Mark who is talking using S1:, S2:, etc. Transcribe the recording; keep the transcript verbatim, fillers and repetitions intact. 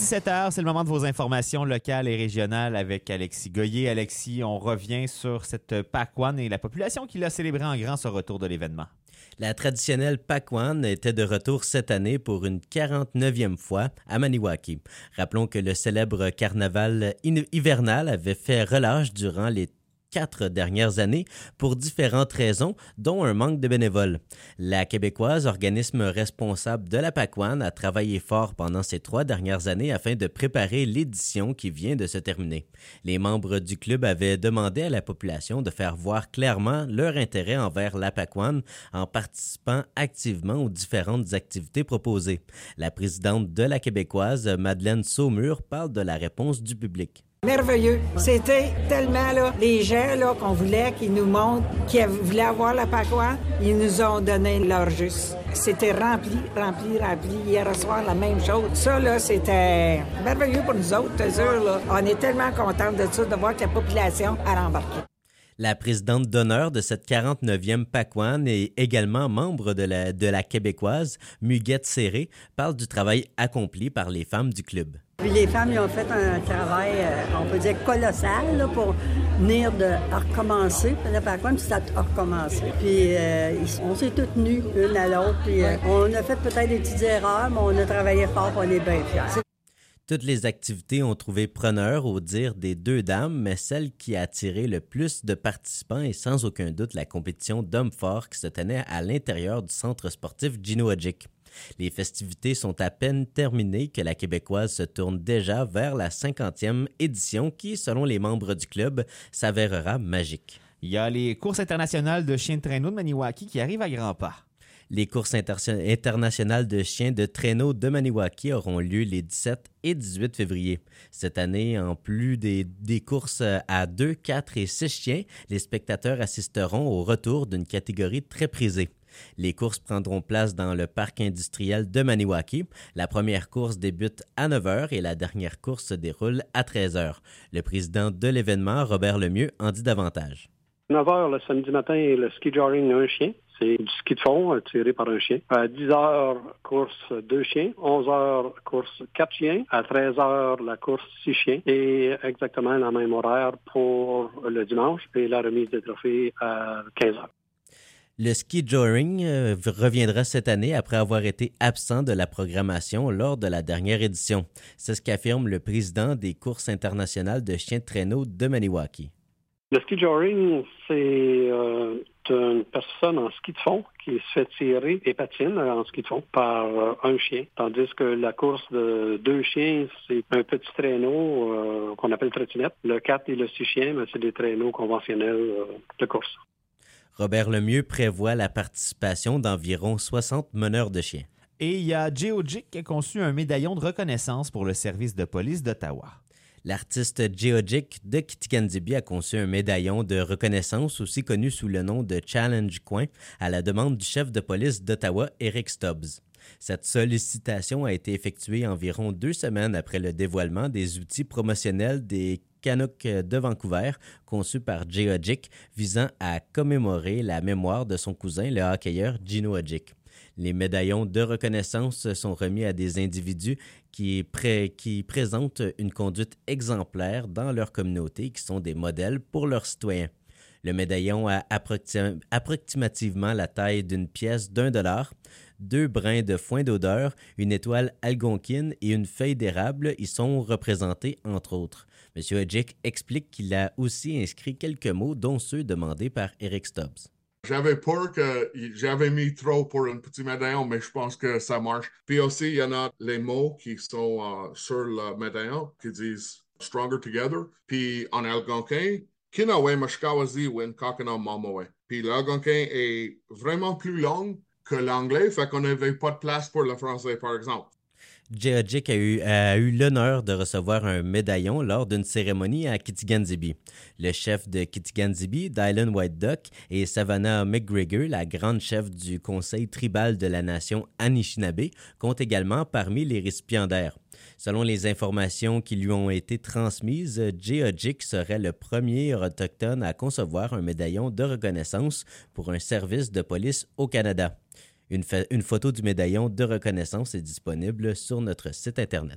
S1: dix-sept heures, c'est le moment de vos informations locales et régionales avec Alexis Goyer. Alexis, on revient sur cette Pâques et la population qui l'a célébré en grand ce retour de l'événement.
S2: La traditionnelle Pâques était de retour cette année pour une quarante-neuvième fois à Maniwaki. Rappelons que le célèbre carnaval hivernal avait fait relâche durant les quatre dernières années pour différentes raisons, dont un manque de bénévoles. La Québécoise, organisme responsable de la Pâquane, a travaillé fort pendant ces trois dernières années afin de préparer l'édition qui vient de se terminer. Les membres du club avaient demandé à la population de faire voir clairement leur intérêt envers la Pâquane en participant activement aux différentes activités proposées. La présidente de la Québécoise, Madeleine Saumur, parle de la réponse du public.
S3: Merveilleux. C'était tellement, là, les gens là, qu'on voulait, qui nous montrent, qui voulaient avoir la Pâquane, ils nous ont donné leur juste. C'était rempli, rempli, rempli. Hier soir, la même chose. Ça, là, c'était merveilleux pour nous autres, c'est sûr, là. On est tellement contents de ça, de voir que la population a rembarqué.
S2: La présidente d'honneur de cette quarante-neuvième Pâquane et également membre de la, de la Québécoise, Muguette Serré, parle du travail accompli par les femmes du club.
S4: Puis les femmes, ils ont fait un travail, euh, on peut dire, colossal là, pour venir de recommencer. La Pâquane, c'est à recommencer. Puis euh, on s'est toutes nues l'une à l'autre. Puis euh, on a fait peut-être des petites erreurs, mais on a travaillé fort, on est bien fiers.
S2: Toutes les activités ont trouvé preneur au dire des deux dames, mais celle qui a attiré le plus de participants est sans aucun doute la compétition d'hommes forts qui se tenait à l'intérieur du centre sportif Gino Odjick. Les festivités sont à peine terminées que la Québécoise se tourne déjà vers la cinquantième édition qui, selon les membres du club, s'avérera magique.
S1: Il y a les courses internationales de chiens de traîneau de Maniwaki qui arrivent à grands pas.
S2: Les courses inter- internationales de chiens de traîneau de Maniwaki auront lieu les dix-sept et dix-huit février. Cette année, en plus des, des courses à deux, quatre et six chiens, les spectateurs assisteront au retour d'une catégorie très prisée. Les courses prendront place dans le parc industriel de Maniwaki. La première course débute à neuf heures et la dernière course se déroule à treize heures. Le président de l'événement, Robert Lemieux, en dit davantage.
S5: neuf heures le samedi matin, le ski joring un chien. C'est du ski de fond tiré par un chien. À dix heures, course deux chiens. onze heures, course quatre chiens. À treize heures, la course six chiens. Et exactement la même horaire pour le dimanche et la remise des trophées à quinze heures.
S2: Le ski joring euh, reviendra cette année après avoir été absent de la programmation lors de la dernière édition. C'est ce qu'affirme le président des courses internationales de chiens de traîneau de Maniwaki.
S5: Le ski joring, c'est euh, une personne en ski de fond qui se fait tirer et patine en ski de fond par euh, un chien. Tandis que la course de deux chiens, c'est un petit traîneau euh, qu'on appelle trottinette. Le quatre et le six chiens, mais c'est des traîneaux conventionnels euh, de course.
S2: Robert Lemieux prévoit la participation d'environ soixante meneurs de chiens.
S1: Et il y a Geogic qui a conçu un médaillon de reconnaissance pour le service de police d'Ottawa.
S2: L'artiste Geogic de Kitikandjibi a conçu un médaillon de reconnaissance aussi connu sous le nom de Challenge Coin à la demande du chef de police d'Ottawa, Eric Stubbs. Cette sollicitation a été effectuée environ deux semaines après le dévoilement des outils promotionnels des Canucks de Vancouver, conçus par Geogic, visant à commémorer la mémoire de son cousin, le hockeyeur Gino Odjick. Les médaillons de reconnaissance sont remis à des individus qui, pré- qui présentent une conduite exemplaire dans leur communauté, qui sont des modèles pour leurs citoyens. Le médaillon a approxim- approximativement la taille d'une pièce d'un dollar, deux brins de foin d'odeur, une étoile algonquine et une feuille d'érable y sont représentés, entre autres. M. Odjick explique qu'il a aussi inscrit quelques mots, dont ceux demandés par Eric Stubbs.
S6: J'avais peur que j'avais mis trop pour un petit médaillon, mais je pense que ça marche. Puis aussi, il y en a les mots qui sont uh, sur le médaillon qui disent « Stronger Together ». Puis en algonquin, « Kinawe mashkawazi wen kakana mamawe ». Puis l'algonquin est vraiment plus long que l'anglais, fait qu'on n'avait pas de place pour le français, par exemple.
S2: Geogic a eu, a eu l'honneur de recevoir un médaillon lors d'une cérémonie à Kitikandjibi. Le chef de Kitikandjibi, Dylan White Duck, et Savannah McGregor, la grande chef du conseil tribal de la nation Anishinaabe, comptent également parmi les récipiendaires. Selon les informations qui lui ont été transmises, Geogic serait le premier autochtone à concevoir un médaillon de reconnaissance pour un service de police au Canada. Une, fa- une photo du médaillon de reconnaissance est disponible sur notre site Internet.